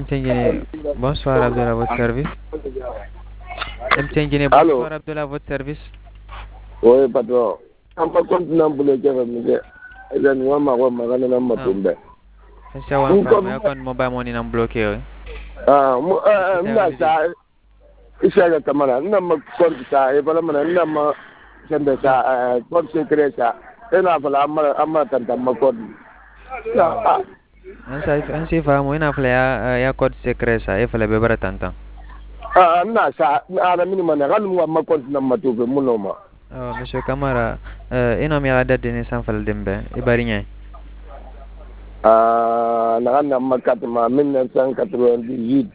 MTN bonsoir Abdel à votre service. MTN bonsoir Abdel à votre service. Oui, patron. On va continuer à bouler avec nous. Et là, nous avons ma tombe. C'est ça, on va quand mobile money n'a bloqué. Isa kamara nama korta e bala mana nama sende sa kort secret sa ena bala amma tanta makod an sai fa mu ina fala ya code secret sa e fala be bara tanta na sa ara mini mana kan mu amma kod nama to be munoma monsieur Camara ina mi date de naissance fala dembe e bari nyai na kan nama katma 1998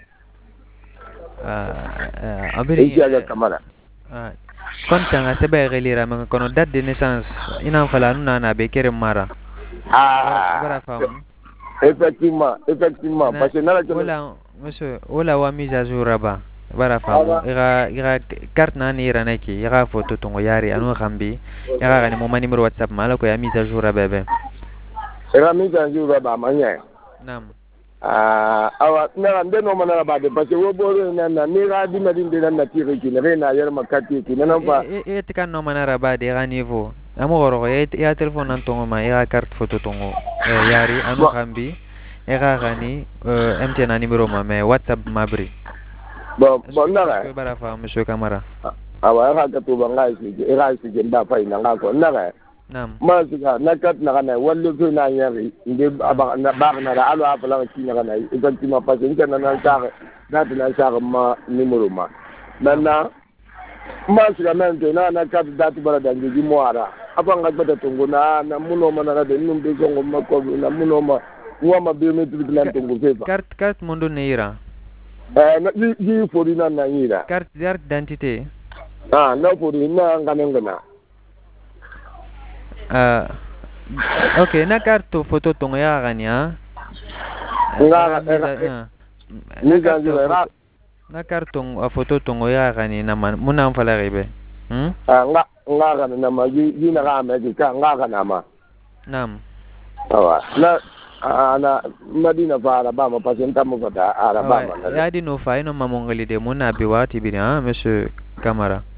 abiri Camara kon tanga sebe relira man kono date de naissance ina fala nuna na be kere mara bara fam effectivement parce que nala wala monsieur wala wa mise à jour raba bara fam ira carte na ni ira naki ira photo tongo yari anu khambi ira gani mo numéro whatsapp mala ko ya mise à jour raba be ira mise à jour raba manya nam awa na ndeno mana ba de parce que wo boro na ni ga di na dinde na tire ki ne na yer makati ki na ba e tikan no mana raba de ga niveau amo goro ya telephone nan tongo ma ya carte photo tongo yari anu khambi ira gani MTN na numéro ma mais whatsapp mabri bon na ga bara fa monsieur Camara awa ga ka to banga ira si genda fa ina ga ko na ga nam masiga nakat na kana wallo to na yari inde aba na ba na da alo afala ki na kana ibanti ma pa jinka na na sa na sa ma numero ma nana masiga men to na kat datu bara da ngi mo ara apa nga bata tungo na muno ma na de num be zongo ma ko na muno ma wa biometric na tungo fefa carte mondo neira na ji fori na ira carte d'identité na fori na ngana ok na carte photo tongo ya gani na carte photo tongo ya gani na muna fala ribe nga gani na ma yi na ga me ka nga gani ma nam awa na ana madina fara ba ma pasenta mo fata araba ma ya di no fa ino mamongali de muna bi wati bi monsieur Camara